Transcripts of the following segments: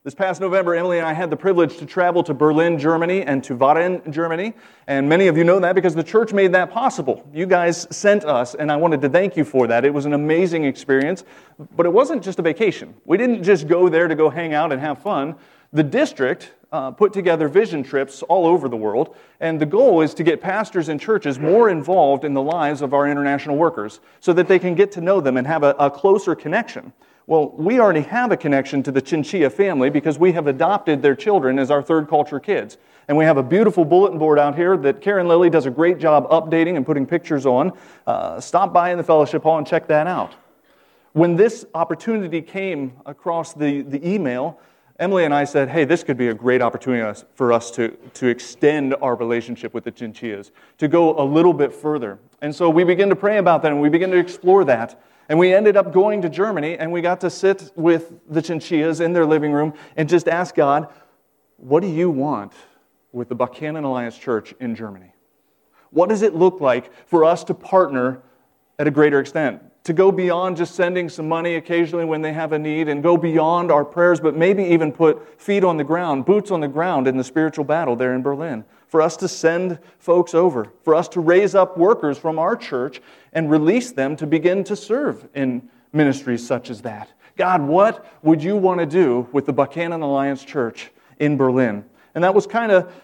This past November, Emily and I had the privilege to travel to Berlin, Germany, and to Wahren, Germany. And many of you know that because the church made that possible. You guys sent us, and I wanted to thank you for that. It was an amazing experience, but it wasn't just a vacation. We didn't just go there to go hang out and have fun. The district put together vision trips all over the world, and the goal is to get pastors and churches more involved in the lives of our international workers so that they can get to know them and have a closer connection. Well, we already have a connection to the Chinchilla family because we have adopted their children as our third culture kids. And we have a beautiful bulletin board out here that Karen Lilly does a great job updating and putting pictures on. Stop by in the fellowship hall and check that out. When this opportunity came across the email, Emily and I said, hey, this could be a great opportunity for us to extend our relationship with the Chinchillas, to go a little bit further. And so we began to pray about that, and we began to explore that. And we ended up going to Germany, and we got to sit with the Chinchillas in their living room and just ask God, what do you want with the Buchanan Alliance Church in Germany? What does it look like for us to partner at a greater extent? To go beyond just sending some money occasionally when they have a need and go beyond our prayers, but maybe even put feet on the ground, boots on the ground in the spiritual battle there in Berlin. For us to send folks over, for us to raise up workers from our church and release them to begin to serve in ministries such as that. God, what would you want to do with the Buchanan Alliance Church in Berlin? And that was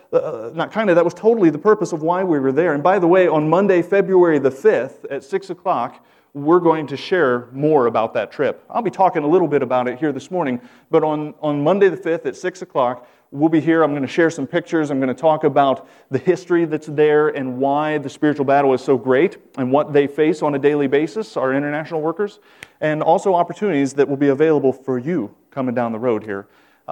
that was totally the purpose of why we were there. And by the way, on Monday, February the 5th at 6 o'clock, we're going to share more about that trip. I'll be talking a little bit about it here this morning, but on Monday the 5th at 6 o'clock, we'll be here. I'm going to share some pictures. I'm going to talk about the history that's there and why the spiritual battle is so great and what they face on a daily basis, our international workers, and also opportunities that will be available for you coming down the road here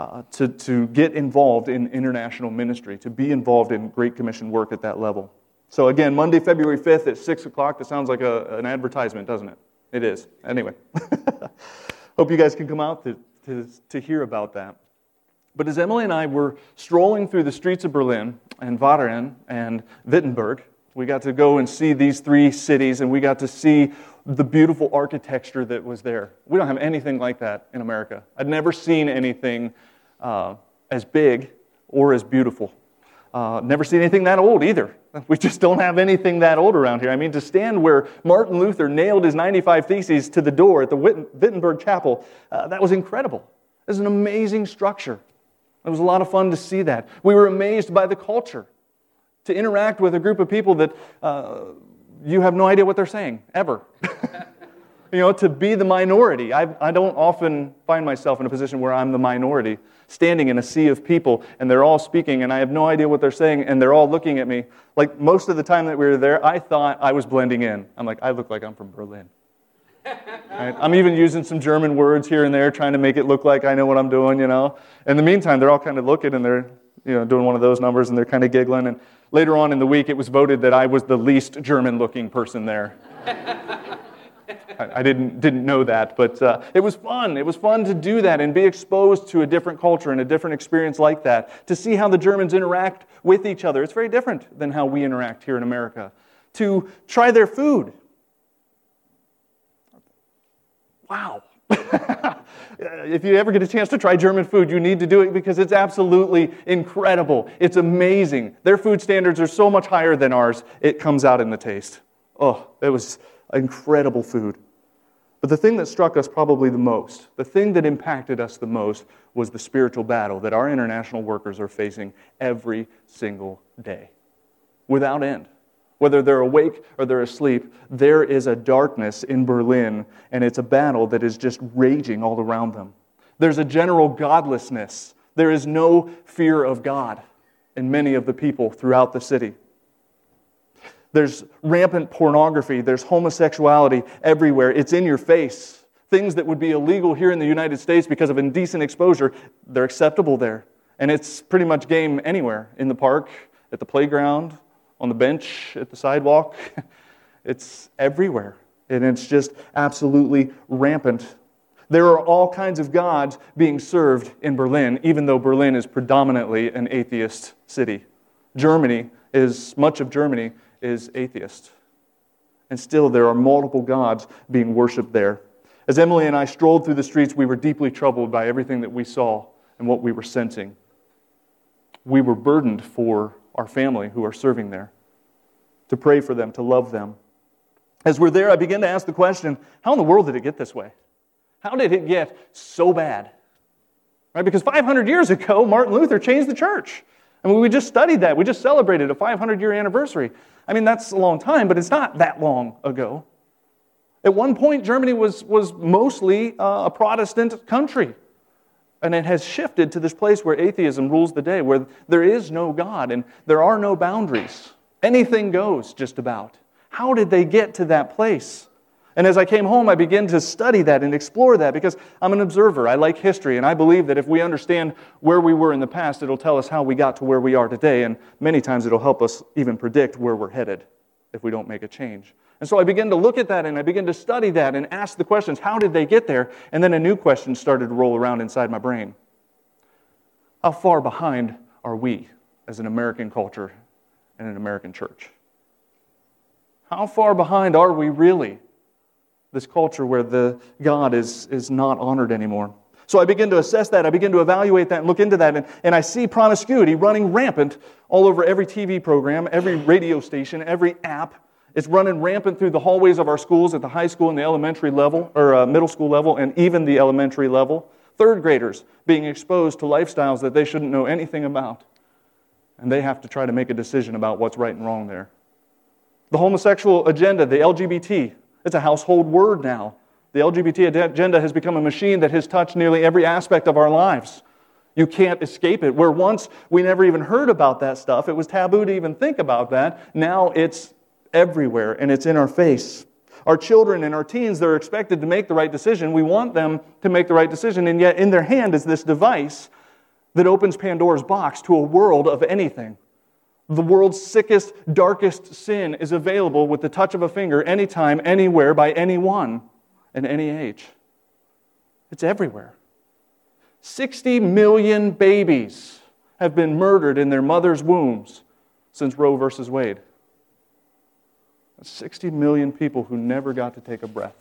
to get involved in international ministry, to be involved in Great Commission work at that level. So again, Monday, February 5th at 6 o'clock. That sounds like an advertisement, doesn't it? It is. Anyway, hope you guys can come out to hear about that. But as Emily and I were strolling through the streets of Berlin and Wahren and Wittenberg, we got to go and see these three cities, and we got to see the beautiful architecture that was there. We don't have anything like that in America. I'd never seen anything as big or as beautiful. Never seen anything that old either. We just don't have anything that old around here. I mean, to stand where Martin Luther nailed his 95 Theses to the door at the Wittenberg Chapel, that was incredible. It was an amazing structure. It was a lot of fun to see that. We were amazed by the culture. To interact with a group of people that you have no idea what they're saying, ever. To be the minority. I don't often find myself in a position where I'm the minority, standing in a sea of people, and they're all speaking, and I have no idea what they're saying, and they're all looking at me. Like, most of the time that we were there, I thought I was blending in. I'm like, I look like I'm from Berlin. Right? I'm even using some German words here and there, trying to make it look like I know what I'm doing, In the meantime, they're all kind of looking, and they're doing one of those numbers, and they're kind of giggling, and later on in the week, it was voted that I was the least German-looking person there. I didn't know that, but it was fun. It was fun to do that and be exposed to a different culture and a different experience like that, to see how the Germans interact with each other. It's very different than how we interact here in America. To try their food. Wow. If you ever get a chance to try German food, you need to do it because it's absolutely incredible. It's amazing. Their food standards are so much higher than ours, it comes out in the taste. Oh, it was incredible food. But the thing that struck us probably the most, the thing that impacted us the most, was the spiritual battle that our international workers are facing every single day, without end. Whether they're awake or they're asleep, there is a darkness in Berlin, and it's a battle that is just raging all around them. There's a general godlessness. There is no fear of God in many of the people throughout the city. There's rampant pornography. There's homosexuality everywhere. It's in your face. Things that would be illegal here in the United States because of indecent exposure, they're acceptable there. And it's pretty much game anywhere. In the park, at the playground, on the bench, at the sidewalk. It's everywhere. And it's just absolutely rampant. There are all kinds of gods being served in Berlin, even though Berlin is predominantly an atheist city. Much of Germany is atheist. And still there are multiple gods being worshipped there. As Emily and I strolled through the streets, we were deeply troubled by everything that we saw and what we were sensing. We were burdened for our family who are serving there, to pray for them, to love them. As we're there, I began to ask the question, how in the world did it get this way? How did it get so bad? Right? Because 500 years ago, Martin Luther changed the church. I mean, we just studied that. We just celebrated a 500-year anniversary. I mean, that's a long time, but it's not that long ago. At one point, Germany was mostly a Protestant country. And it has shifted to this place where atheism rules the day, where there is no God and there are no boundaries. Anything goes, just about. How did they get to that place? And as I came home, I began to study that and explore that because I'm an observer. I like history, and I believe that if we understand where we were in the past, it'll tell us how we got to where we are today, and many times it'll help us even predict where we're headed if we don't make a change. And so I began to look at that, and I began to study that and ask the questions, how did they get there? And then a new question started to roll around inside my brain. How far behind are we as an American culture and an American church? How far behind are we really, this culture where the God is not honored anymore? So I begin to assess that, I begin to evaluate that and look into that, and I see promiscuity running rampant all over every TV program, every radio station, every app. It's running rampant through the hallways of our schools at the high school and the elementary level, or middle school level, and even the elementary level. Third graders being exposed to lifestyles that they shouldn't know anything about. And they have to try to make a decision about what's right and wrong there. The homosexual agenda, the LGBT, it's a household word now. The LGBT agenda has become a machine that has touched nearly every aspect of our lives. You can't escape it. Where once we never even heard about that stuff, it was taboo to even think about that. Now it's everywhere, and it's in our face. Our children and our teens, they're expected to make the right decision. We want them to make the right decision, and yet in their hand is this device that opens Pandora's box to a world of anything. The world's sickest, darkest sin is available with the touch of a finger, anytime, anywhere, by anyone, at any age. It's everywhere. 60 million babies have been murdered in their mother's wombs since Roe versus Wade. 60 million people who never got to take a breath.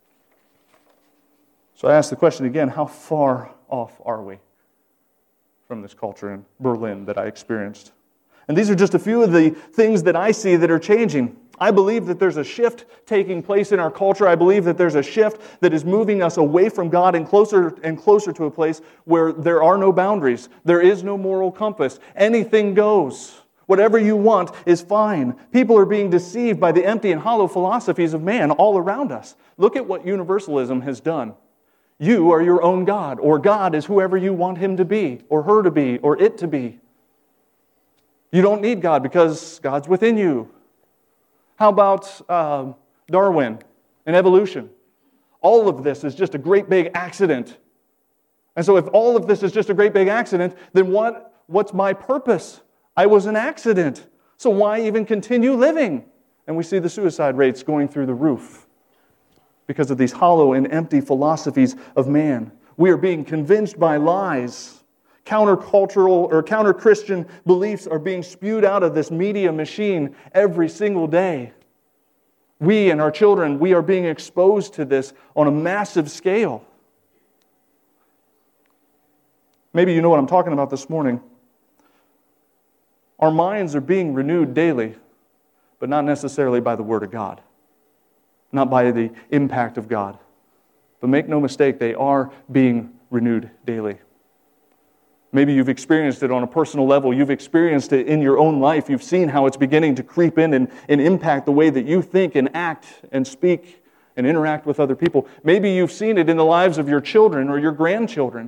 So I ask the question again, how far off are we from this culture in Berlin that I experienced? And these are just a few of the things that I see that are changing. I believe that there's a shift taking place in our culture. I believe that there's a shift that is moving us away from God and closer to a place where there are no boundaries. There is no moral compass. Anything goes. Whatever you want is fine. People are being deceived by the empty and hollow philosophies of man all around us. Look at what universalism has done. You are your own God, or God is whoever you want him to be, or her to be, or it to be. You don't need God because God's within you. How about Darwin and evolution? All of this is just a great big accident. And so if all of this is just a great big accident, then what's my purpose? I was an accident, so why even continue living? And we see the suicide rates going through the roof because of these hollow and empty philosophies of man. We are being convinced by lies. Countercultural or counter-Christian beliefs are being spewed out of this media machine every single day. We and our children, we are being exposed to this on a massive scale. Maybe you know what I'm talking about this morning. Our minds are being renewed daily, but not necessarily by the Word of God, not by the impact of God. But make no mistake, they are being renewed daily. Maybe you've experienced it on a personal level. You've experienced it in your own life. You've seen how it's beginning to creep in and impact the way that you think and act and speak and interact with other people. Maybe you've seen it in the lives of your children or your grandchildren.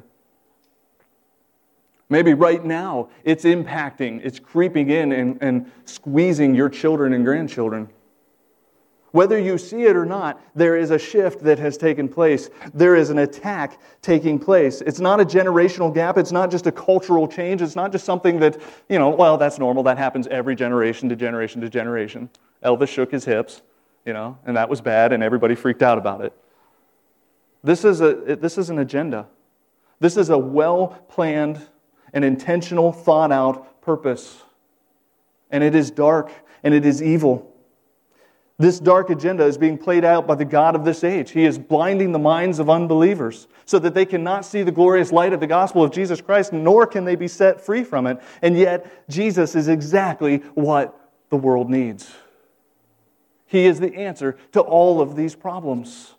Maybe right now it's impacting, it's creeping in and squeezing your children and grandchildren. Whether you see it or not, there is a shift that has taken place. There is an attack taking place. It's not a generational gap. It's not just a cultural change. It's not just something that, well, that's normal. That happens every generation to generation to generation. Elvis shook his hips, and that was bad, and everybody freaked out about it. This is an agenda. This is a well-planned and intentional, thought-out purpose. And it is dark, and it is evil. This dark agenda is being played out by the God of this age. He is blinding the minds of unbelievers so that they cannot see the glorious light of the gospel of Jesus Christ, nor can they be set free from it. And yet, Jesus is exactly what the world needs. He is the answer to all of these problems.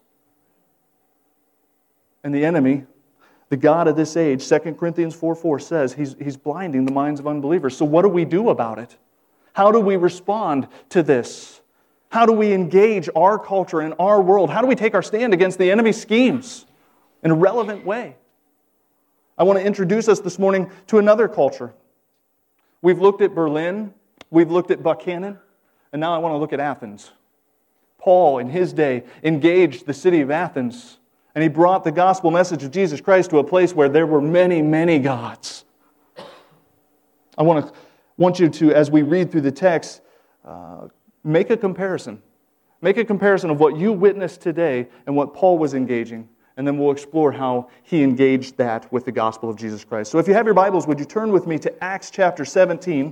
And the enemy, the God of this age, 2 Corinthians 4:4 says he's blinding the minds of unbelievers. So what do we do about it? How do we respond to this? How do we engage our culture and our world? How do we take our stand against the enemy's schemes in a relevant way? I want to introduce us this morning to another culture. We've looked at Berlin, we've looked at Buchanan, and now I want to look at Athens. Paul, in his day, engaged the city of Athens, and he brought the gospel message of Jesus Christ to a place where there were many, many gods. I want you to, as we read through the text, make a comparison. Make a comparison of what you witnessed today and what Paul was engaging, and then we'll explore how he engaged that with the gospel of Jesus Christ. So if you have your Bibles, would you turn with me to Acts chapter 17,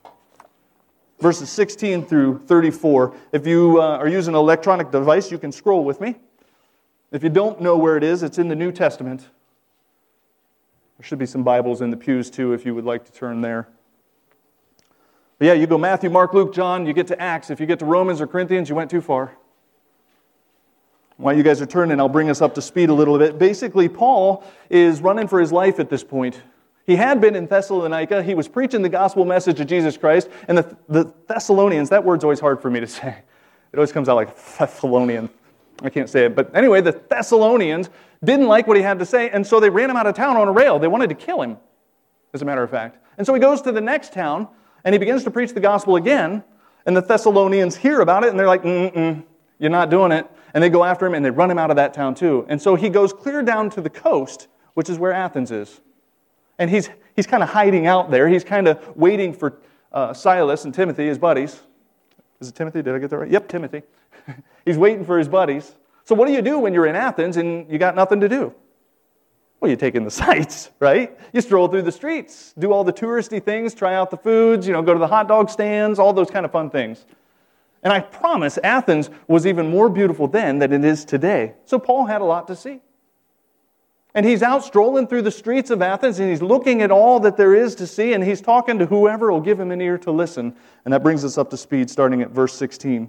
verses 16 through 34. If you are using an electronic device, you can scroll with me. If you don't know where it is, it's in the New Testament. There should be some Bibles in the pews too if you would like to turn there. But yeah, you go Matthew, Mark, Luke, John, you get to Acts. If you get to Romans or Corinthians, you went too far. While you guys are turning, I'll bring us up to speed a little bit. Basically, Paul is running for his life at this point. He had been in Thessalonica. He was preaching the gospel message of Jesus Christ. And the Thessalonians, that word's always hard for me to say. It always comes out like Thessalonian. I can't say it. But anyway, the Thessalonians didn't like what he had to say, and so they ran him out of town on a rail. They wanted to kill him, as a matter of fact. And so he goes to the next town, and he begins to preach the gospel again, and the Thessalonians hear about it, and they're like, you're not doing it. And they go after him, and they run him out of that town too. And so he goes clear down to the coast, which is where Athens is. And he's kind of hiding out there. He's kind of waiting for Silas and Timothy, his buddies. Is it Timothy? Did I get that right? Yep, Timothy. He's waiting for his buddies. So what do you do when you're in Athens and you got nothing to do? Well, you take in the sights, right? You stroll through the streets, do all the touristy things, try out the foods, go to the hot dog stands, all those kind of fun things. And I promise Athens was even more beautiful then than it is today. So Paul had a lot to see. And he's out strolling through the streets of Athens, and he's looking at all that there is to see, and he's talking to whoever will give him an ear to listen. And that brings us up to speed, starting at verse 16.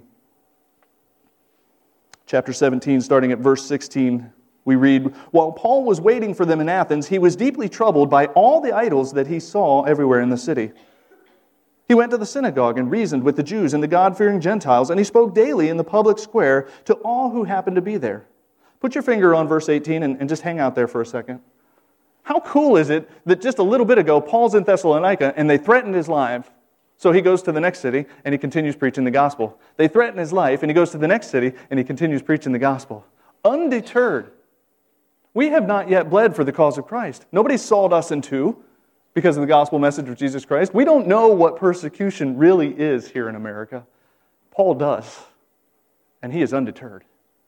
Chapter 17, starting at verse 16, we read, "While Paul was waiting for them in Athens, he was deeply troubled by all the idols that he saw everywhere in the city. He went to the synagogue and reasoned with the Jews and the God-fearing Gentiles, and he spoke daily in the public square to all who happened to be there." Put your finger on verse 18 and just hang out there for a second. How cool is it that just a little bit ago, Paul's in Thessalonica, and they threatened his life, so he goes to the next city, and he continues preaching the gospel. They threaten his life, and he goes to the next city, and he continues preaching the gospel. Undeterred. We have not yet bled for the cause of Christ. Nobody's sawed us in two because of the gospel message of Jesus Christ. We don't know what persecution really is here in America. Paul does, and he is undeterred.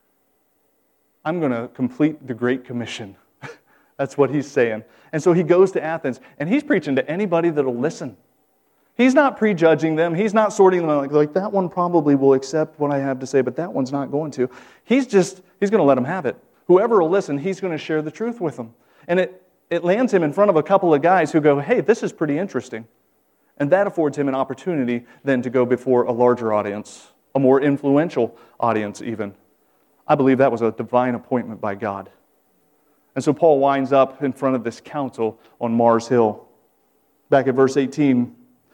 I'm going to complete the Great Commission. That's what he's saying. And so he goes to Athens, and he's preaching to anybody that'll listen. He's not prejudging them. He's not sorting them out like that one probably will accept what I have to say, but that one's not going to. He's going to let them have it. Whoever will listen, he's going to share the truth with them. And it lands him in front of a couple of guys who go, hey, this is pretty interesting. And that affords him an opportunity then to go before a larger audience, a more influential audience even. I believe that was a divine appointment by God. And so Paul winds up in front of this council on Mars Hill. Back at verse 18,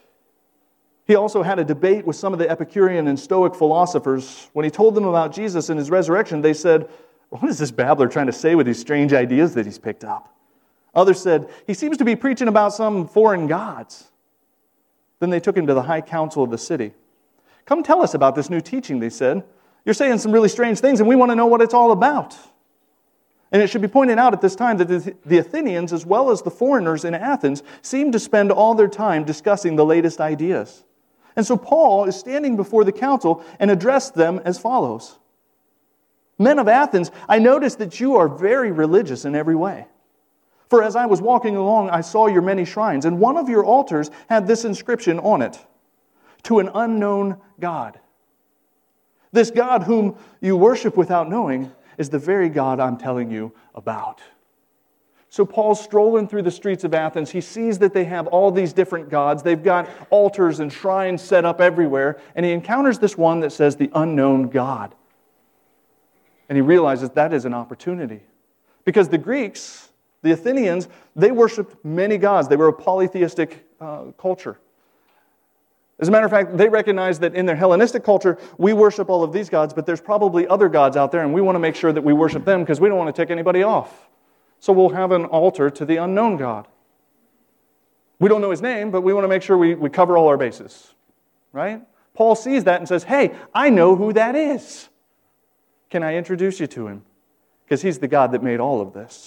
he also had a debate with some of the Epicurean and Stoic philosophers. When he told them about Jesus and his resurrection, they said, what is this babbler trying to say with these strange ideas that he's picked up? Others said, he seems to be preaching about some foreign gods. Then they took him to the high council of the city. Come tell us about this new teaching, they said. You're saying some really strange things, and we want to know what it's all about. And it should be pointed out at this time that the Athenians, as well as the foreigners in Athens, seemed to spend all their time discussing the latest ideas. And so Paul is standing before the council and addressed them as follows. Men of Athens, I noticed that you are very religious in every way. For as I was walking along, I saw your many shrines, and one of your altars had this inscription on it, to an unknown God. This God whom you worship without knowing is the very God I'm telling you about. So Paul's strolling through the streets of Athens. He sees that they have all these different gods. They've got altars and shrines set up everywhere. And he encounters this one that says the unknown God. And he realizes that is an opportunity. Because the Greeks, the Athenians, they worshipped many gods. They were a polytheistic culture. As a matter of fact, they recognize that in their Hellenistic culture, we worship all of these gods, but there's probably other gods out there, and we want to make sure that we worship them because we don't want to tick anybody off. So we'll have an altar to the unknown God. We don't know his name, but we want to make sure we cover all our bases. Right? Paul sees that and says, hey, I know who that is. Can I introduce you to him? Because he's the God that made all of this.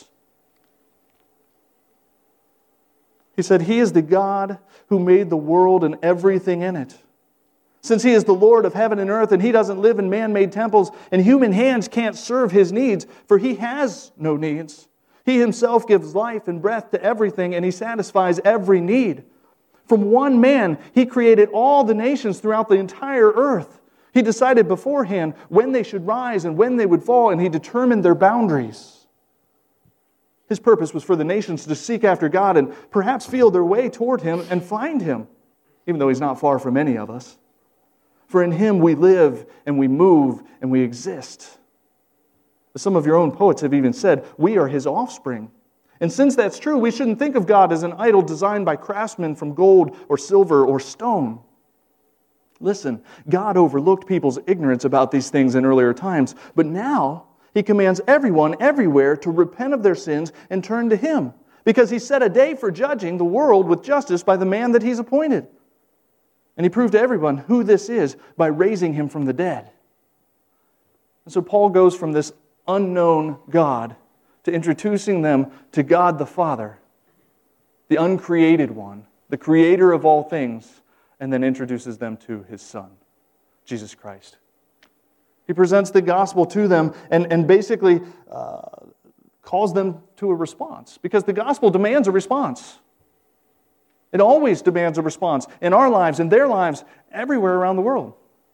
He said, he is the God who made the world and everything in it. Since he is the Lord of heaven and earth, and he doesn't live in man-made temples, and human hands can't serve his needs, for he has no needs. He himself gives life and breath to everything, and he satisfies every need. From one man, he created all the nations throughout the entire earth. He decided beforehand when they should rise and when they would fall, and he determined their boundaries. His purpose was for the nations to seek after God and perhaps feel their way toward him and find him, even though he's not far from any of us. For in him we live and we move and we exist. As some of your own poets have even said, we are his offspring. And since that's true, we shouldn't think of God as an idol designed by craftsmen from gold or silver or stone. Listen, God overlooked people's ignorance about these things in earlier times, but now he commands everyone everywhere to repent of their sins and turn to him, because he set a day for judging the world with justice by the man that he's appointed. And he proved to everyone who this is by raising him from the dead. And so Paul goes from this unknown God to introducing them to God the Father, the uncreated one, the creator of all things, and then introduces them to his Son, Jesus Christ. He presents the gospel to them and basically calls them to a response, because the gospel demands a response. It always demands a response in our lives, in their lives, everywhere around the world.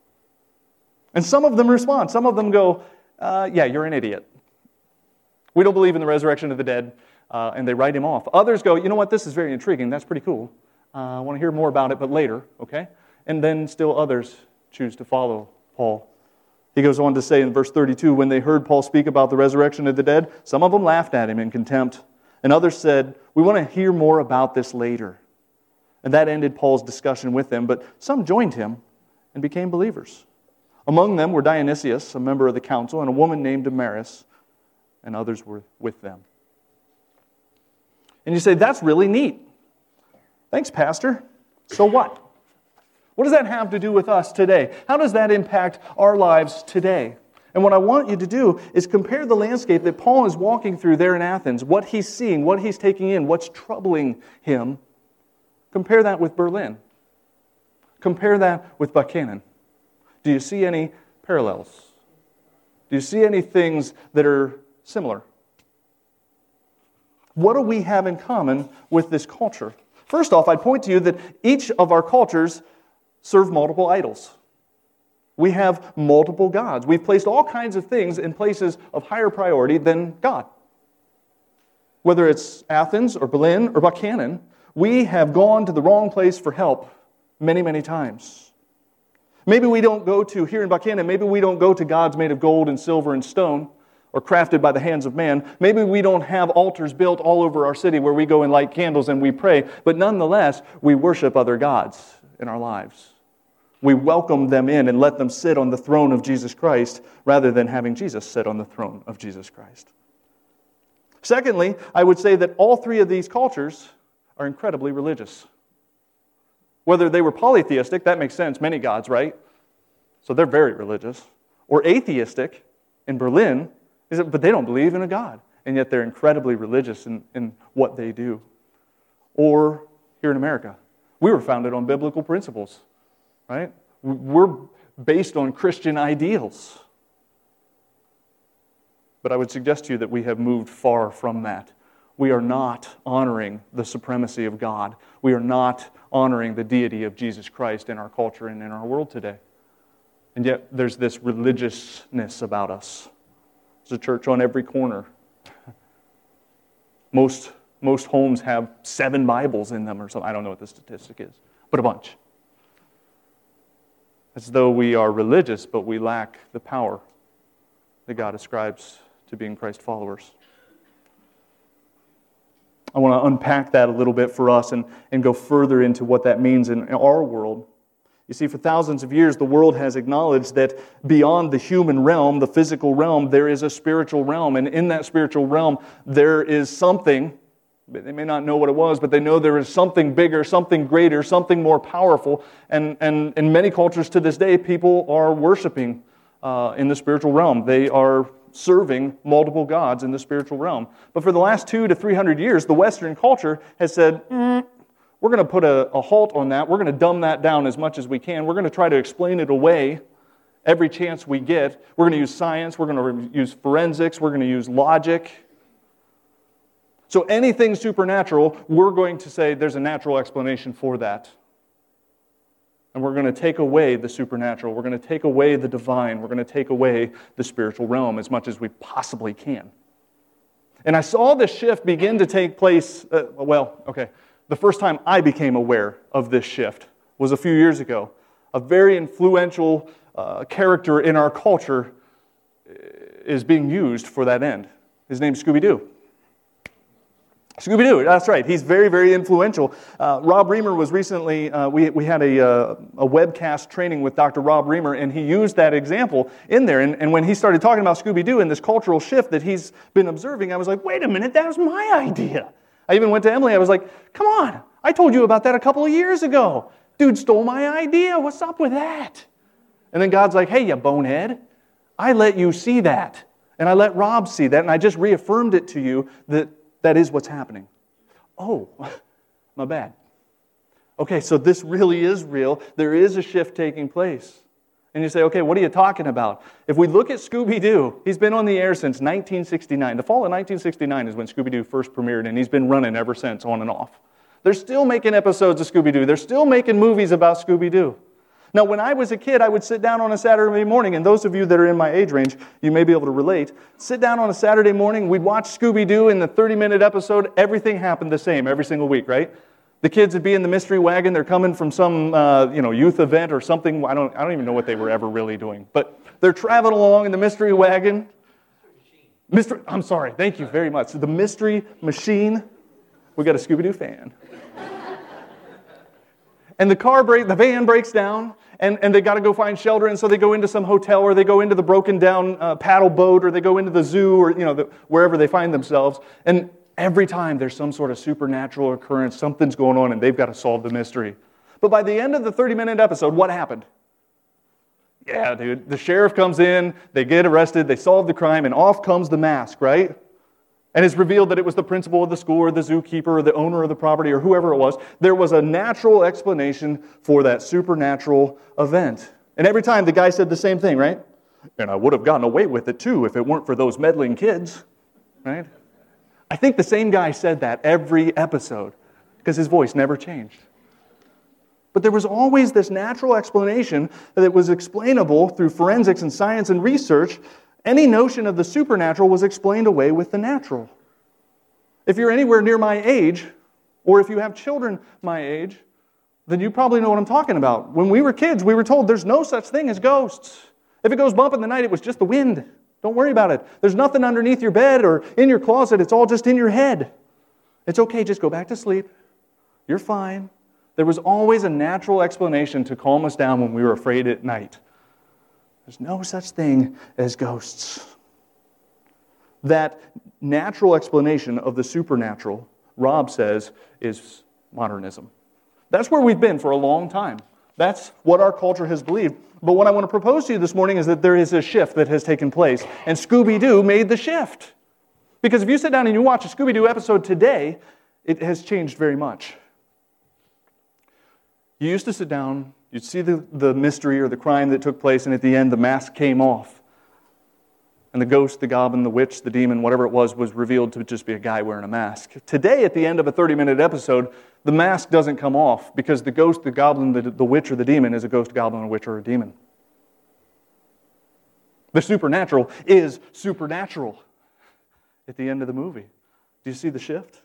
And some of them respond. Some of them go, yeah, you're an idiot. We don't believe in the resurrection of the dead, and they write him off. Others go, you know what, this is very intriguing. That's pretty cool. I want to hear more about it, but later, okay? And then still others choose to follow Paul. He goes on to say in verse 32, when they heard Paul speak about the resurrection of the dead, some of them laughed at him in contempt, and others said, we want to hear more about this later. And that ended Paul's discussion with them, but some joined him and became believers. Among them were Dionysius, a member of the council, and a woman named Damaris, and others were with them. And you say, that's really neat. Thanks, Pastor. So what? What does that have to do with us today? How does that impact our lives today? And what I want you to do is compare the landscape that Paul is walking through there in Athens, what he's seeing, what he's taking in, what's troubling him. Compare that with Berlin. Compare that with Buchanan. Do you see any parallels? Do you see any things that are similar? What do we have in common with this culture? First off, I'd point to you that each of our cultures serve multiple idols. We have multiple gods. We've placed all kinds of things in places of higher priority than God. Whether it's Athens or Berlin or Buchanan, we have gone to the wrong place for help many, many times. Maybe we don't go to, here in Buchanan, maybe we don't go to gods made of gold and silver and stone or crafted by the hands of man. Maybe we don't have altars built all over our city where we go and light candles and we pray, but nonetheless, we worship other gods in our lives. We welcome them in and let them sit on the throne of Jesus Christ rather than having Jesus sit on the throne of Jesus Christ. Secondly, I would say that all three of these cultures are incredibly religious. Whether they were polytheistic, that makes sense, many gods, right? So they're very religious. Or atheistic, in Berlin, but they don't believe in a God, and yet they're incredibly religious in what they do. Or here in America, we were founded on biblical principles. Right? We're based on Christian ideals. But I would suggest to you that we have moved far from that. We are not honoring the supremacy of God. We are not honoring the deity of Jesus Christ in our culture and in our world today. And yet there's this religiousness about us. There's a church on every corner. Most homes have 7 Bibles in them or something. I don't know what the statistic is, but a bunch. As though we are religious, but we lack the power that God ascribes to being Christ followers. I want to unpack that a little bit for us and go further into what that means in our world. You see, for thousands of years, the world has acknowledged that beyond the human realm, the physical realm, there is a spiritual realm. And in that spiritual realm, there is something, they may not know what it was, but they know there is something bigger, something greater, something more powerful. And in many cultures to this day, people are worshiping in the spiritual realm. They are serving multiple gods in the spiritual realm. But for the last 200 to 300 years, the Western culture has said, we're going to put a halt on that. We're going to dumb that down as much as we can. We're going to try to explain it away every chance we get. We're going to use science. We're going to use forensics. We're going to use logic. So anything supernatural, we're going to say there's a natural explanation for that. And we're going to take away the supernatural. We're going to take away the divine. We're going to take away the spiritual realm as much as we possibly can. And I saw this shift begin to take place, the first time I became aware of this shift was a few years ago. A very influential character in our culture is being used for that end. His name's Scooby-Doo. Scooby-Doo, that's right. He's very, very influential. Rob Reimer was recently, we had a webcast training with Dr. Rob Reimer, and he used that example in there. And when he started talking about Scooby-Doo and this cultural shift that he's been observing, I was like, wait a minute, that was my idea. I even went to Emily, I was like, come on, I told you about that a couple of years ago. Dude stole my idea, what's up with that? And then God's like, hey, you bonehead, I let you see that. And I let Rob see that, and I just reaffirmed it to you that is what's happening. Oh, my bad. Okay, so this really is real. There is a shift taking place. And you say, okay, what are you talking about? If we look at Scooby-Doo, he's been on the air since 1969. The fall of 1969 is when Scooby-Doo first premiered, and he's been running ever since, on and off. They're still making episodes of Scooby-Doo. They're still making movies about Scooby-Doo. Now, when I was a kid, I would sit down on a Saturday morning, and those of you that are in my age range, you may be able to relate. Sit down on a Saturday morning, we'd watch Scooby-Doo in the 30-minute episode. Everything happened the same every single week, right? The kids would be in the mystery wagon. They're coming from some youth event or something. I don't even know what they were ever really doing. But they're traveling along in the mystery wagon. I'm sorry, thank you very much. The Mystery Machine. We got a Scooby-Doo fan. And the van breaks down, and they got to go find shelter, and so they go into some hotel, or they go into the broken down paddle boat, or they go into the zoo, or wherever they find themselves. And every time there's some sort of supernatural occurrence, something's going on, and they've got to solve the mystery. But by the end of the 30-minute episode, what happened? Yeah, dude, the sheriff comes in, they get arrested, they solve the crime, and off comes the mask, right? And it's revealed that it was the principal of the school, or the zookeeper, or the owner of the property, or whoever it was. There was a natural explanation for that supernatural event. And every time the guy said the same thing, right? And I would have gotten away with it too if it weren't for those meddling kids, right? I think the same guy said that every episode because his voice never changed. But there was always this natural explanation that was explainable through forensics and science and research. Any notion of the supernatural was explained away with the natural. If you're anywhere near my age, or if you have children my age, then you probably know what I'm talking about. When we were kids, we were told there's no such thing as ghosts. If it goes bump in the night, it was just the wind. Don't worry about it. There's nothing underneath your bed or in your closet. It's all just in your head. It's okay, just go back to sleep. You're fine. There was always a natural explanation to calm us down when we were afraid at night. There's no such thing as ghosts. That natural explanation of the supernatural, Rob says, is modernism. That's where we've been for a long time. That's what our culture has believed. But what I want to propose to you this morning is that there is a shift that has taken place, and Scooby-Doo made the shift. Because if you sit down and you watch a Scooby-Doo episode today, it has changed very much. You used to sit down, you'd see the mystery or the crime that took place, and at the end the mask came off. And the ghost, the goblin, the witch, the demon, whatever it was revealed to just be a guy wearing a mask. Today, at the end of a 30-minute episode, the mask doesn't come off because the ghost, the goblin, the witch, or the demon is a ghost, goblin, or witch, or a demon. The supernatural is supernatural at the end of the movie. Do you see the shift?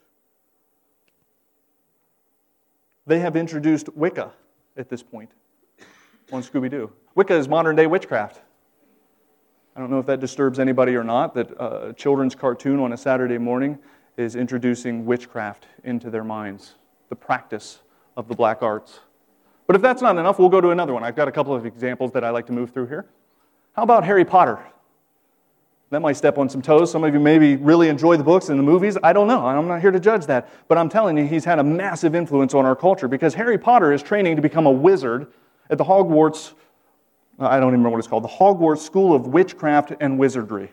They have introduced Wicca at this point on Scooby-Doo. Wicca is modern-day witchcraft. I don't know if that disturbs anybody or not, that a children's cartoon on a Saturday morning is introducing witchcraft into their minds, the practice of the black arts. But if that's not enough, we'll go to another one. I've got a couple of examples that I like to move through here. How about Harry Potter? That might step on some toes. Some of you maybe really enjoy the books and the movies. I don't know. I'm not here to judge that. But I'm telling you, he's had a massive influence on our culture because Harry Potter is training to become a wizard at the Hogwarts, I don't even remember what it's called, the Hogwarts School of Witchcraft and Wizardry.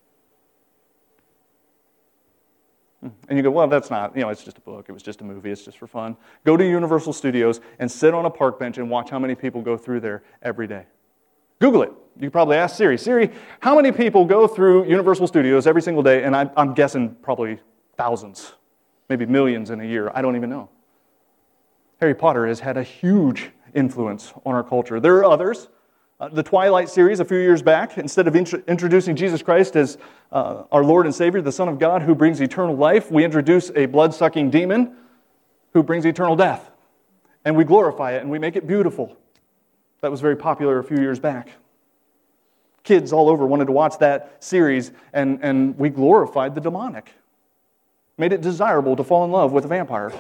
And you go, well, that's not, it's just a book. It was just a movie. It's just for fun. Go to Universal Studios and sit on a park bench and watch how many people go through there every day. Google it. You could probably ask Siri, Siri, how many people go through Universal Studios every single day? And I'm guessing probably thousands, maybe millions in a year. I don't even know. Harry Potter has had a huge influence on our culture. There are others. The Twilight series a few years back, instead of introducing Jesus Christ as our Lord and Savior, the Son of God who brings eternal life, we introduce a blood-sucking demon who brings eternal death. And we glorify it and we make it beautiful. That was very popular a few years back. Kids all over wanted to watch that series, and we glorified the demonic. Made it desirable to fall in love with a vampire.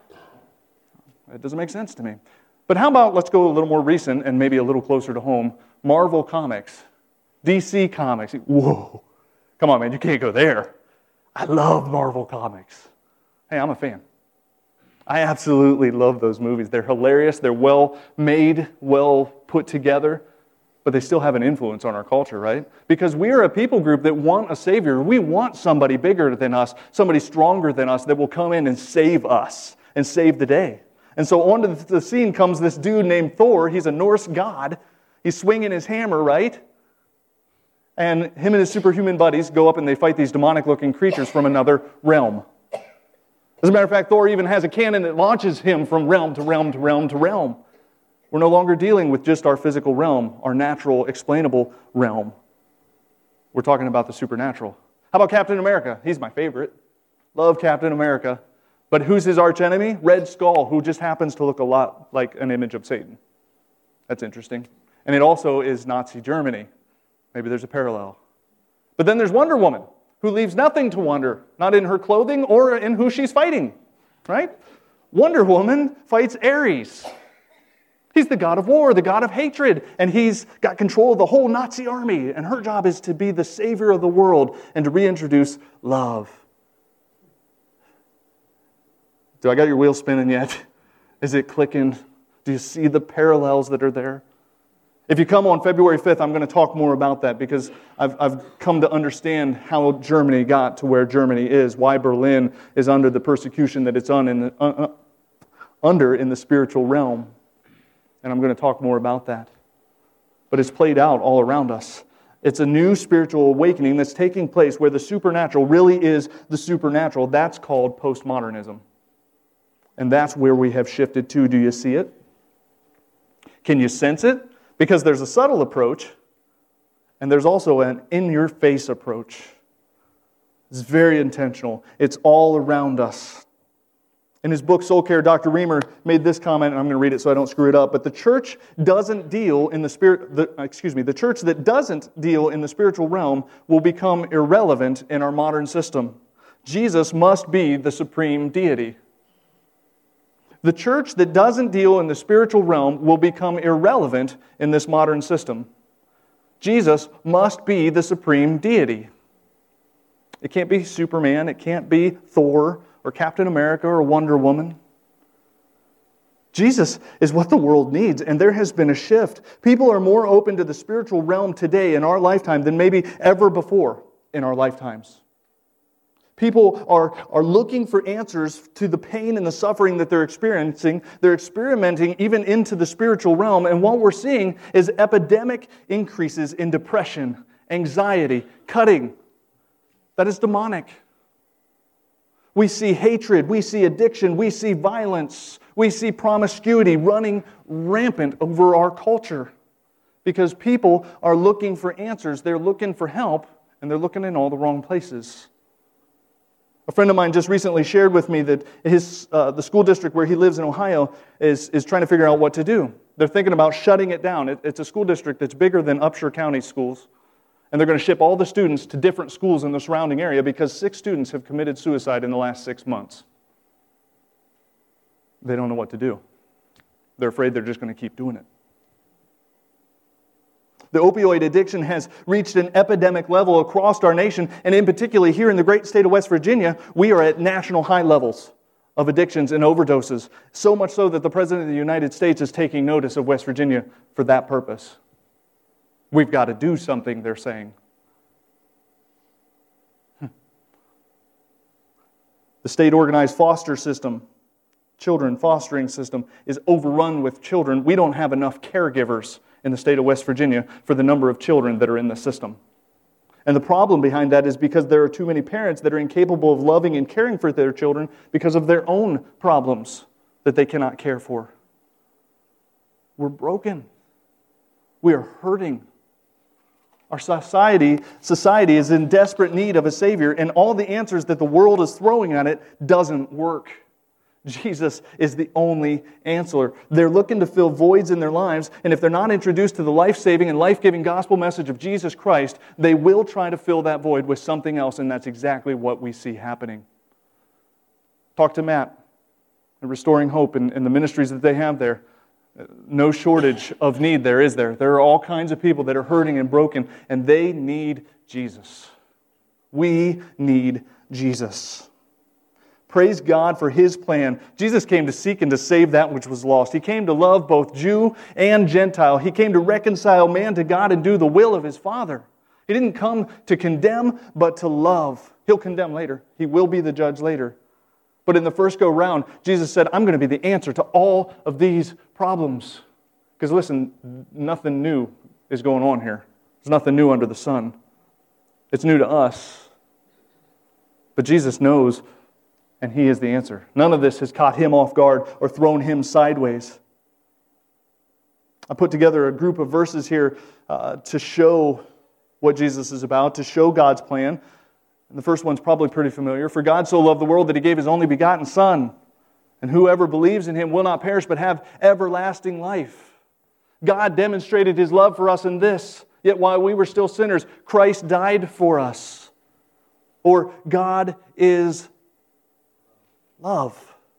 It doesn't make sense to me. But how about, let's go a little more recent and maybe a little closer to home, Marvel Comics, DC Comics. Whoa, come on, man, you can't go there. I love Marvel Comics. Hey, I'm a fan. I absolutely love those movies. They're hilarious, they're well made, well put together, but they still have an influence on our culture, right? Because we are a people group that want a Savior. We want somebody bigger than us, somebody stronger than us that will come in and save us and save the day. And so onto the scene comes this dude named Thor. He's a Norse god. He's swinging his hammer, right? And him and his superhuman buddies go up and they fight these demonic-looking creatures from another realm. As a matter of fact, Thor even has a cannon that launches him from realm to realm to realm to realm. We're no longer dealing with just our physical realm, our natural, explainable realm. We're talking about the supernatural. How about Captain America? He's my favorite. Love Captain America. But who's his archenemy? Red Skull, who just happens to look a lot like an image of Satan. That's interesting. And it also is Nazi Germany. Maybe there's a parallel. But then there's Wonder Woman, who leaves nothing to wonder, not in her clothing or in who she's fighting, right? Wonder Woman fights Ares. He's the god of war, the god of hatred, and he's got control of the whole Nazi army, and her job is to be the savior of the world and to reintroduce love. Do I got your wheel spinning yet? Is it clicking? Do you see the parallels that are there? If you come on February 5th, I'm going to talk more about that because I've come to understand how Germany got to where Germany is, why Berlin is under the persecution that it's under in the spiritual realm. And I'm going to talk more about that. But it's played out all around us. It's a new spiritual awakening that's taking place where the supernatural really is the supernatural. That's called postmodernism. And that's where we have shifted to. Do you see it? Can you sense it? Because there's a subtle approach, and there's also an in-your-face approach. It's very intentional. It's all around us. In his book, Soul Care, Dr. Reamer made this comment, and I'm going to read it so I don't screw it up, but the church doesn't deal in the the church that doesn't deal in the spiritual realm will become irrelevant in our modern system. Jesus must be the supreme deity. The church that doesn't deal in the spiritual realm will become irrelevant in this modern system. Jesus must be the supreme deity. It can't be Superman, it can't be Thor, or Captain America, or Wonder Woman. Jesus is what the world needs, and there has been a shift. People are more open to the spiritual realm today in our lifetime than maybe ever before in our lifetimes. People are looking for answers to the pain and the suffering that they're experiencing. They're experimenting even into the spiritual realm. And what we're seeing is epidemic increases in depression, anxiety, cutting. That is demonic. We see hatred, we see addiction, we see violence, we see promiscuity running rampant over our culture. Because people are looking for answers, they're looking for help, and they're looking in all the wrong places. A friend of mine just recently shared with me that the school district where he lives in Ohio is trying to figure out what to do. They're thinking about shutting it down. It's a school district that's bigger than Upshur County schools. And they're going to ship all the students to different schools in the surrounding area because 6 students have committed suicide in the last 6 months. They don't know what to do. They're afraid they're just going to keep doing it. The opioid addiction has reached an epidemic level across our nation, and in particular here in the great state of West Virginia, we are at national high levels of addictions and overdoses, so much so that the President of the United States is taking notice of West Virginia for that purpose. We've got to do something, they're saying. The state-organized foster system, children fostering system, is overrun with children. We don't have enough caregivers in the state of West Virginia for the number of children that are in the system. And the problem behind that is because there are too many parents that are incapable of loving and caring for their children because of their own problems that they cannot care for. We're broken. We are hurting. Our society is in desperate need of a Savior, and all the answers that the world is throwing at it doesn't work. Jesus is the only answer. They're looking to fill voids in their lives, and if they're not introduced to the life-saving and life-giving gospel message of Jesus Christ, they will try to fill that void with something else, and that's exactly what we see happening. Talk to Matt and Restoring Hope and the ministries that they have there. No shortage of need there, is there? There are all kinds of people that are hurting and broken, and they need Jesus. We need Jesus. Praise God for His plan. Jesus came to seek and to save that which was lost. He came to love both Jew and Gentile. He came to reconcile man to God and do the will of His Father. He didn't come to condemn, but to love. He'll condemn later. He will be the judge later. But in the first go-round, Jesus said, I'm going to be the answer to all of these problems. Because listen, nothing new is going on here. There's nothing new under the sun. It's new to us. But Jesus knows, and He is the answer. None of this has caught Him off guard or thrown Him sideways. I put together a group of verses here to show what Jesus is about, to show God's plan. And the first one's probably pretty familiar. For God so loved the world that He gave His only begotten Son, and whoever believes in Him will not perish but have everlasting life. God demonstrated His love for us in this, yet while we were still sinners, Christ died for us. Or God is love.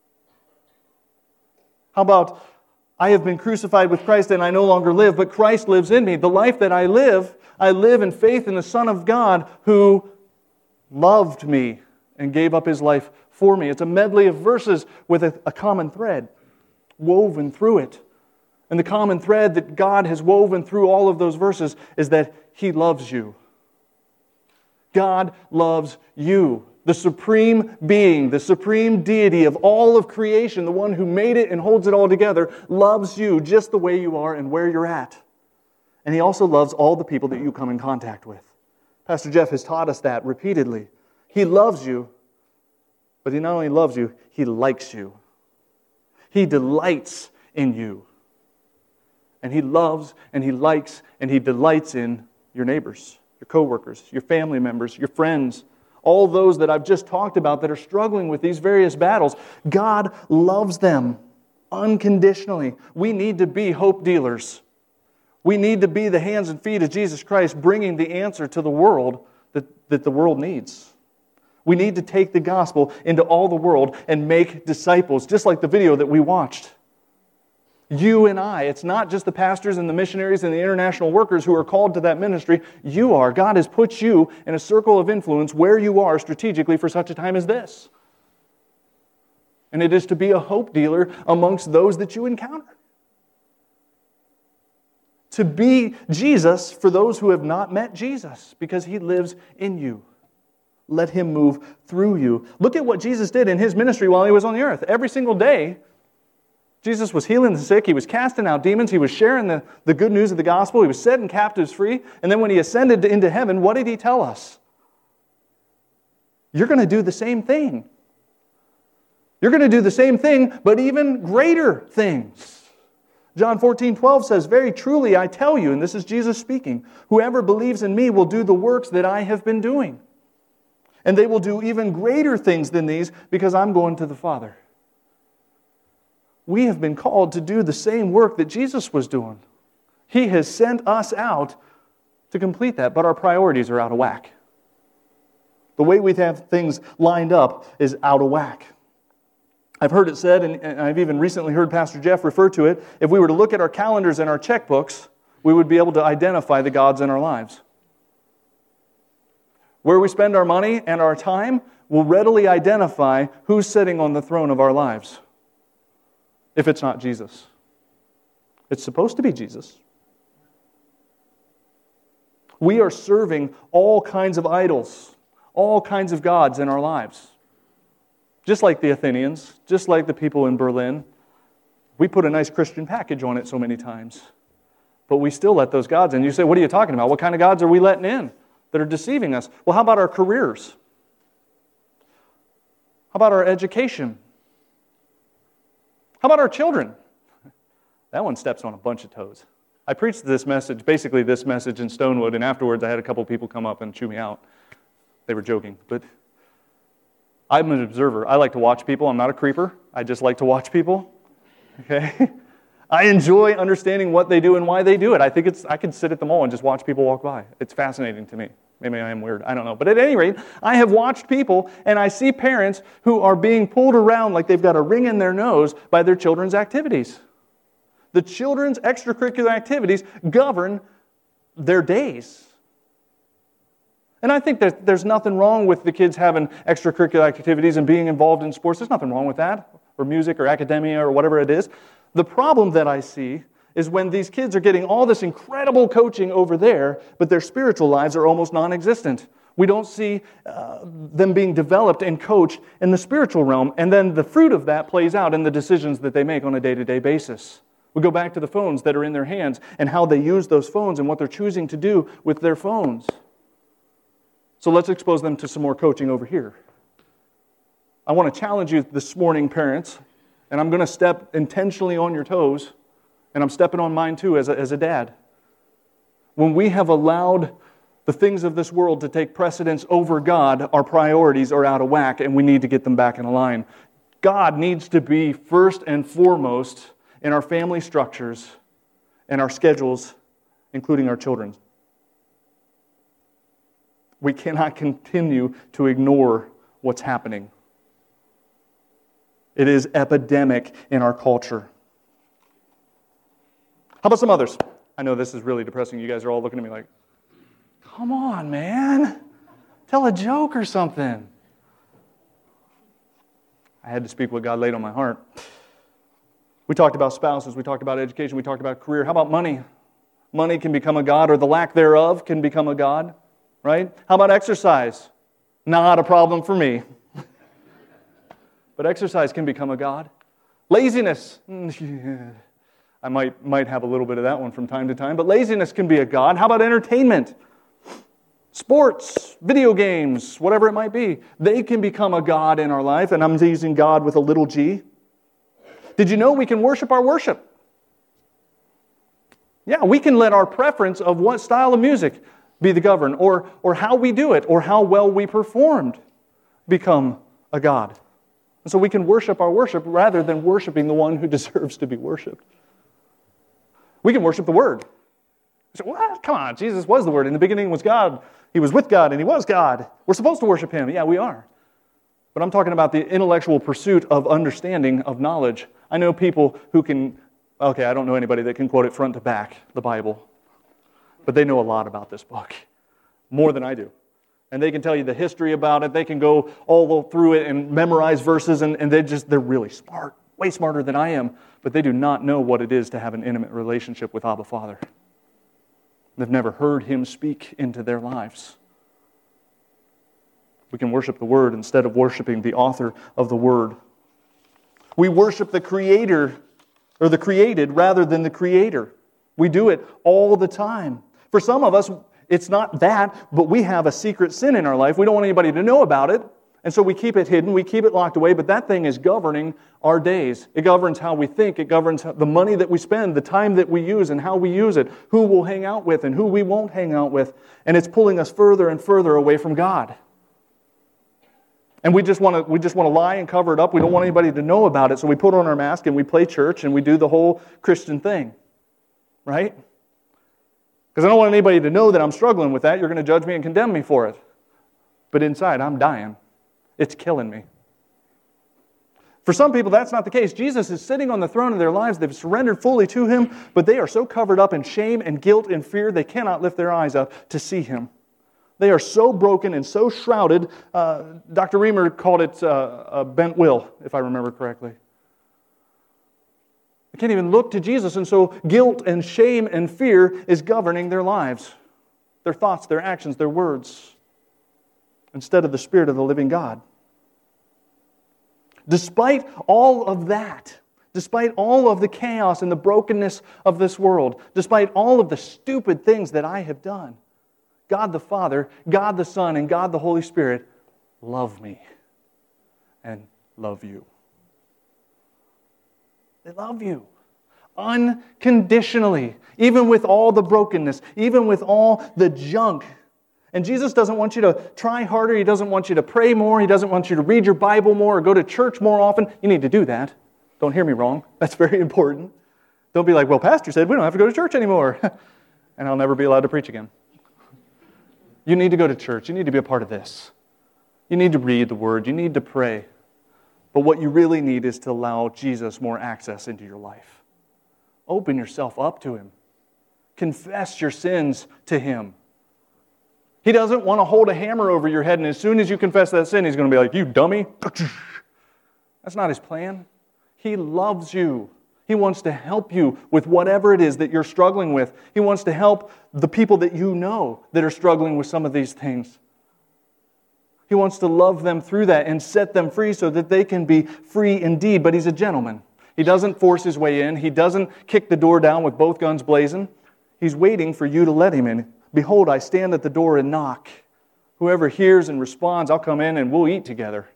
How about, I have been crucified with Christ and I no longer live, but Christ lives in me. The life that I live in faith in the Son of God who loved me and gave up His life for me. It's a medley of verses with a common thread woven through it. And the common thread that God has woven through all of those verses is that He loves you. God loves you. The supreme being, the supreme deity of all of creation, the one who made it and holds it all together, loves you just the way you are and where you're at. And He also loves all the people that you come in contact with. Pastor Jeff has taught us that repeatedly. He loves you, but He not only loves you, He likes you. He delights in you. And He loves and He likes and He delights in your neighbors, your coworkers, your family members, your friends, all those that I've just talked about that are struggling with these various battles. God loves them unconditionally. We need to be hope dealers. We need to be the hands and feet of Jesus Christ, bringing the answer to the world that the world needs. We need to take the gospel into all the world and make disciples, just like the video that we watched. You and I, it's not just the pastors and the missionaries and the international workers who are called to that ministry. You are. God has put you in a circle of influence where you are strategically for such a time as this. And it is to be a hope dealer amongst those that you encounter. To be Jesus for those who have not met Jesus, because He lives in you. Let Him move through you. Look at what Jesus did in His ministry while He was on the earth. Every single day, Jesus was healing the sick. He was casting out demons. He was sharing the good news of the gospel. He was setting captives free. And then when He ascended into heaven, what did He tell us? You're going to do the same thing. You're going to do the same thing, but even greater things. John 14:12 says, "Very truly I tell you," and this is Jesus speaking, "whoever believes in me will do the works that I have been doing. And they will do even greater things than these because I'm going to the Father." We have been called to do the same work that Jesus was doing. He has sent us out to complete that, but our priorities are out of whack. The way we have things lined up is out of whack. I've heard it said, and I've even recently heard Pastor Jeff refer to it, if we were to look at our calendars and our checkbooks, we would be able to identify the gods in our lives. Where we spend our money and our time will readily identify who's sitting on the throne of our lives. If it's not Jesus. It's supposed to be Jesus. We are serving all kinds of idols, all kinds of gods in our lives. Just like the Athenians, just like the people in Berlin. We put a nice Christian package on it so many times. But we still let those gods in. You say, what are you talking about? What kind of gods are we letting in that are deceiving us? Well, how about our careers? How about our education? How about our children? That one steps on a bunch of toes. I preached this message, basically this message in Stonewood, and afterwards I had a couple people come up and chew me out. They were joking, but I'm an observer. I like to watch people. I'm not a creeper. I just like to watch people. Okay? I enjoy understanding what they do and why they do it. I think I can sit at the mall and just watch people walk by. It's fascinating to me. Maybe I am weird. I don't know. But at any rate, I have watched people and I see parents who are being pulled around like they've got a ring in their nose by their children's activities. The children's extracurricular activities govern their days. And I think that there's nothing wrong with the kids having extracurricular activities and being involved in sports. There's nothing wrong with that, or music, or academia, or whatever it is. The problem that I see is when these kids are getting all this incredible coaching over there, but their spiritual lives are almost non-existent. We don't see them being developed and coached in the spiritual realm, and then the fruit of that plays out in the decisions that they make on a day-to-day basis. We go back to the phones that are in their hands and how they use those phones and what they're choosing to do with their phones. So let's expose them to some more coaching over here. I want to challenge you this morning, parents, and I'm going to step intentionally on your toes, and I'm stepping on mine too as a dad. When we have allowed the things of this world to take precedence over God, our priorities are out of whack, and we need to get them back in line. God needs to be first and foremost in our family structures and our schedules, including our children's. We cannot continue to ignore what's happening. It is epidemic in our culture. How about some others? I know this is really depressing. You guys are all looking at me like, come on, man. Tell a joke or something. I had to speak what God laid on my heart. We talked about spouses. We talked about education. We talked about career. How about money? Money can become a god, or the lack thereof can become a god. Right? How about exercise? Not a problem for me. But exercise can become a god. Laziness. I might have a little bit of that one from time to time, but laziness can be a god. How about entertainment? Sports, video games, whatever it might be. They can become a god in our life, and I'm using God with a little g. Did you know we can worship our worship? Yeah, we can let our preference of what style of music be the govern, or how we do it, or how well we performed become a god. And so we can worship our worship rather than worshiping the one who deserves to be worshiped. We can worship the Word. You say, what? Come on, Jesus was the Word. In the beginning was God. He was with God, and He was God. We're supposed to worship Him. Yeah, we are. But I'm talking about the intellectual pursuit of understanding, of knowledge. I know people who can, I don't know anybody that can quote it front to back, the Bible. But they know a lot about this book, more than I do. And they can tell you the history about it. They can go all through it and memorize verses, and they're really smart, way smarter than I am. But they do not know what it is to have an intimate relationship with Abba Father. They've never heard Him speak into their lives. We can worship the Word instead of worshiping the author of the Word. We worship the Creator, or the created, rather than the Creator. We do it all the time. For some of us, it's not that, but we have a secret sin in our life. We don't want anybody to know about it, And so we keep it hidden, we keep it locked away, but that thing is governing our days. It governs how we think, it governs the money that we spend, the time that we use and how we use it, who we'll hang out with and who we won't hang out with. And it's pulling us further and further away from God. And we just want to lie and cover it up. We don't want anybody to know about it, so we put on our mask and we play church and we do the whole Christian thing. Right? Because I don't want anybody to know that I'm struggling with that. You're going to judge me and condemn me for it. But inside, I'm dying. It's killing me. For some people, that's not the case. Jesus is sitting on the throne of their lives. They've surrendered fully to Him, but they are so covered up in shame and guilt and fear, they cannot lift their eyes up to see Him. They are so broken and so shrouded. Dr. Reamer called it a bent will, if I remember correctly. They can't even look to Jesus, and so guilt and shame and fear is governing their lives, their thoughts, their actions, their words, instead of the Spirit of the living God. Despite all of that, despite all of the chaos and the brokenness of this world, despite all of the stupid things that I have done, God the Father, God the Son, and God the Holy Spirit love me and love you. They love you unconditionally, even with all the brokenness, even with all the junk. And Jesus doesn't want you to try harder. He doesn't want you to pray more. He doesn't want you to read your Bible more or go to church more often. You need to do that. Don't hear me wrong. That's very important. Don't be like, well, Pastor said we don't have to go to church anymore. And I'll never be allowed to preach again. You need to go to church. You need to be a part of this. You need to read the Word. You need to pray. But what you really need is to allow Jesus more access into your life. Open yourself up to Him. Confess your sins to Him. He doesn't want to hold a hammer over your head, and as soon as you confess that sin, He's going to be like, you dummy. That's not His plan. He loves you. He wants to help you with whatever it is that you're struggling with. He wants to help the people that you know that are struggling with some of these things. He wants to love them through that and set them free so that they can be free indeed. But He's a gentleman. He doesn't force His way in. He doesn't kick the door down with both guns blazing. He's waiting for you to let Him in. Behold, I stand at the door and knock. Whoever hears and responds, I'll come in and we'll eat together.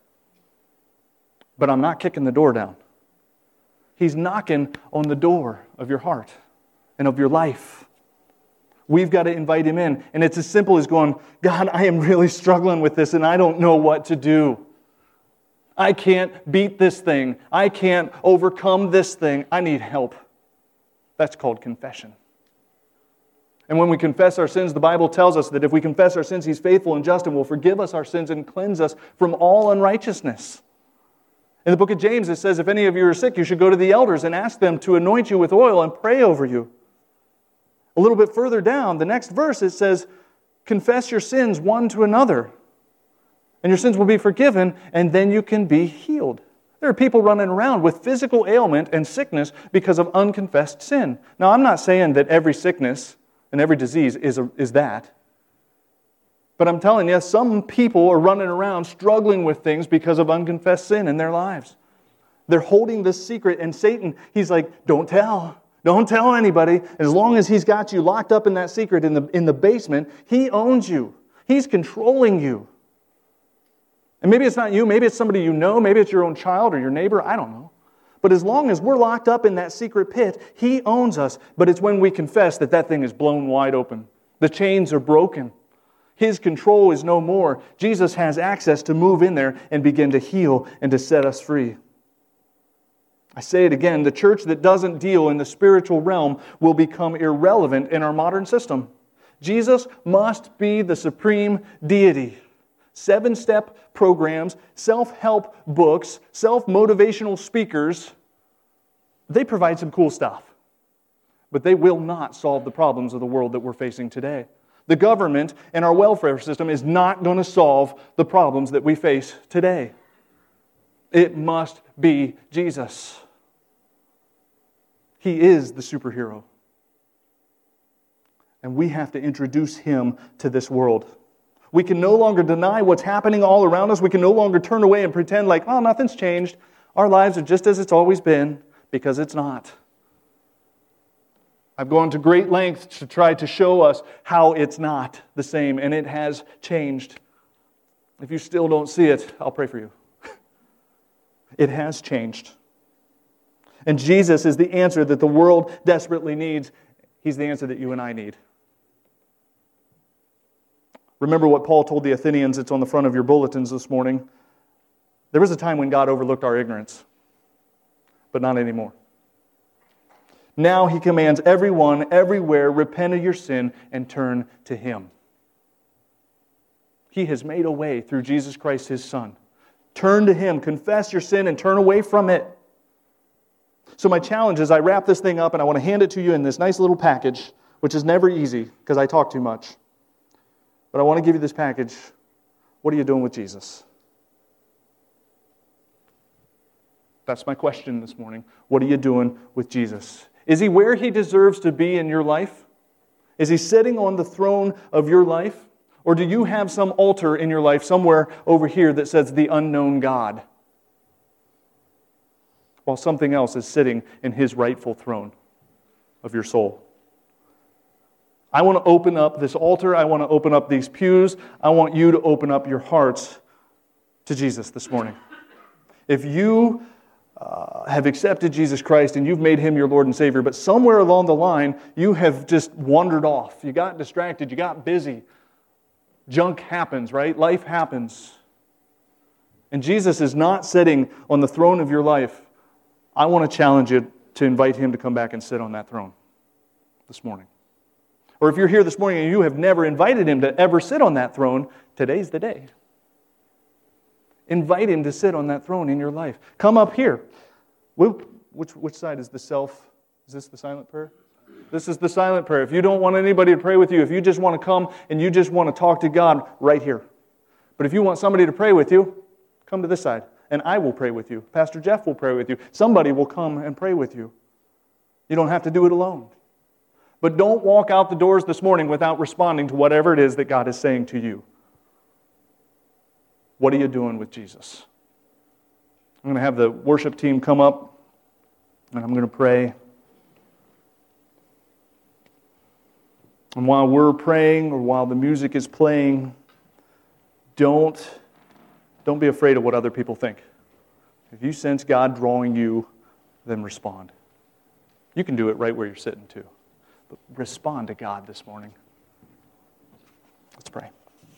But I'm not kicking the door down. He's knocking on the door of your heart and of your life. We've got to invite Him in. And it's as simple as going, God, I am really struggling with this and I don't know what to do. I can't beat this thing. I can't overcome this thing. I need help. That's called confession. And when we confess our sins, the Bible tells us that if we confess our sins, He's faithful and just and will forgive us our sins and cleanse us from all unrighteousness. In the book of James, it says, if any of you are sick, you should go to the elders and ask them to anoint you with oil and pray over you. A little bit further down, the next verse, it says, confess your sins one to another, and your sins will be forgiven, and then you can be healed. There are people running around with physical ailment and sickness because of unconfessed sin. Now, I'm not saying that every sickness and every disease is that. But I'm telling you, some people are running around struggling with things because of unconfessed sin in their lives. They're holding this secret, and Satan, he's like, don't tell. Don't tell anybody. As long as he's got you locked up in that secret in the basement, he owns you. He's controlling you. And maybe it's not you, maybe it's somebody you know, maybe it's your own child or your neighbor, I don't know. But as long as we're locked up in that secret pit, He owns us. But it's when we confess that thing is blown wide open. The chains are broken. His control is no more. Jesus has access to move in there and begin to heal and to set us free. I say it again, the church that doesn't deal in the spiritual realm will become irrelevant in our modern system. Jesus must be the supreme deity. 7-step programs, self-help books, self-motivational speakers, they provide some cool stuff. But they will not solve the problems of the world that we're facing today. The government and our welfare system is not going to solve the problems that we face today. It must be Jesus. He is the superhero. And we have to introduce Him to this world. We can no longer deny what's happening all around us. We can no longer turn away and pretend like, oh, nothing's changed. Our lives are just as it's always been, because it's not. I've gone to great lengths to try to show us how it's not the same, and it has changed. If you still don't see it, I'll pray for you. It has changed. And Jesus is the answer that the world desperately needs. He's the answer that you and I need. Remember what Paul told the Athenians. It's on the front of your bulletins this morning. There was a time when God overlooked our ignorance, but not anymore. Now He commands everyone, everywhere, repent of your sin and turn to Him. He has made a way through Jesus Christ, His Son. Turn to Him, confess your sin, and turn away from it. So my challenge is I wrap this thing up and I want to hand it to you in this nice little package, which is never easy because I talk too much. But I want to give you this package. What are you doing with Jesus? That's my question this morning. What are you doing with Jesus? Is He where He deserves to be in your life? Is He sitting on the throne of your life? Or do you have some altar in your life somewhere over here that says the unknown God? While something else is sitting in His rightful throne of your soul. I want to open up this altar. I want to open up these pews. I want you to open up your hearts to Jesus this morning. If you have accepted Jesus Christ and you've made Him your Lord and Savior, but somewhere along the line you have just wandered off. You got distracted. You got busy. Junk happens, right? Life happens. And Jesus is not sitting on the throne of your life. I want to challenge you to invite Him to come back and sit on that throne this morning. Or if you're here this morning and you have never invited Him to ever sit on that throne, today's the day. Invite Him to sit on that throne in your life. Come up here. Which side is the self? Is this the silent prayer? This is the silent prayer. If you don't want anybody to pray with you, if you just want to come and you just want to talk to God, right here. But if you want somebody to pray with you, come to this side. And I will pray with you. Pastor Jeff will pray with you. Somebody will come and pray with you. You don't have to do it alone. But don't walk out the doors this morning without responding to whatever it is that God is saying to you. What are you doing with Jesus? I'm going to have the worship team come up, and I'm going to pray. And while we're praying, or while the music is playing, don't be afraid of what other people think. If you sense God drawing you, then respond. You can do it right where you're sitting too. But respond to God this morning. Let's pray.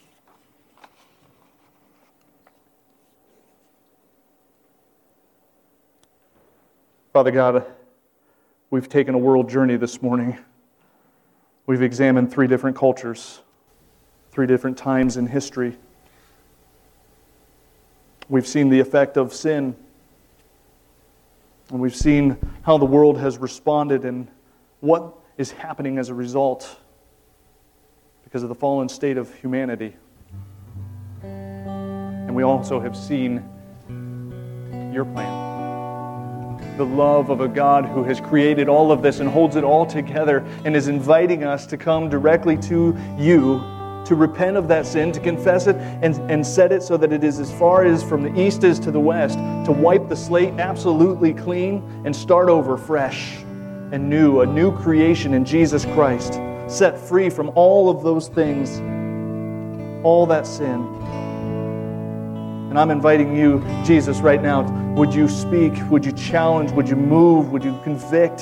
Father God, we've taken a world journey this morning. We've examined 3 different cultures, 3 different times in history. We've seen the effect of sin. And we've seen how the world has responded and what is happening as a result because of the fallen state of humanity. And we also have seen your plan. The love of a God who has created all of this and holds it all together and is inviting us to come directly to you, to repent of that sin, to confess it and set it so that it is as far as from the east as to the west, to wipe the slate absolutely clean and start over fresh and new, a new creation in Jesus Christ, set free from all of those things, all that sin. And I'm inviting you, Jesus, right now, would you speak, would you challenge, would you move, would you convict?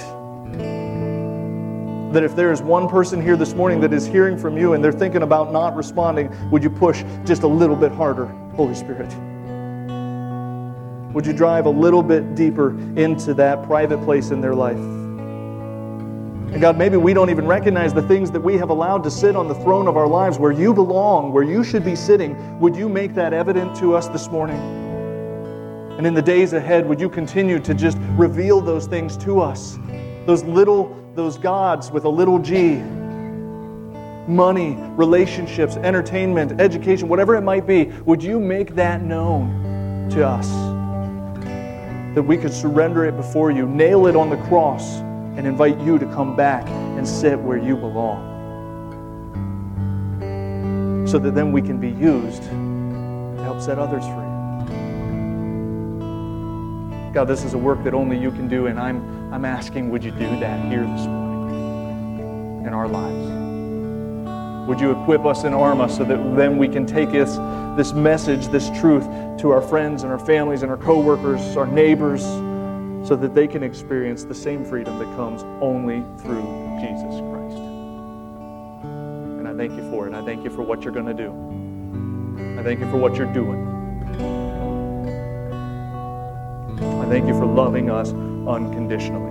That if there is one person here this morning that is hearing from you and they're thinking about not responding, would you push just a little bit harder, Holy Spirit? Would you drive a little bit deeper into that private place in their life? And God, maybe we don't even recognize the things that we have allowed to sit on the throne of our lives where you belong, where you should be sitting. Would you make that evident to us this morning? And in the days ahead, would you continue to just reveal those things to us? Those gods with a little g. Money, relationships, entertainment, education, whatever it might be. Would you make that known to us? That we could surrender it before you, nail it on the cross, and invite you to come back and sit where you belong. So that then we can be used to help set others free. God, this is a work that only you can do, and I'm asking, would you do that here this morning in our lives? Would you equip us and arm us so that then we can take this message, this truth, to our friends and our families and our coworkers, our neighbors, so that they can experience the same freedom that comes only through Jesus Christ. And I thank you for it. I thank you for what you're going to do. I thank you for what you're doing. I thank you for loving us unconditionally.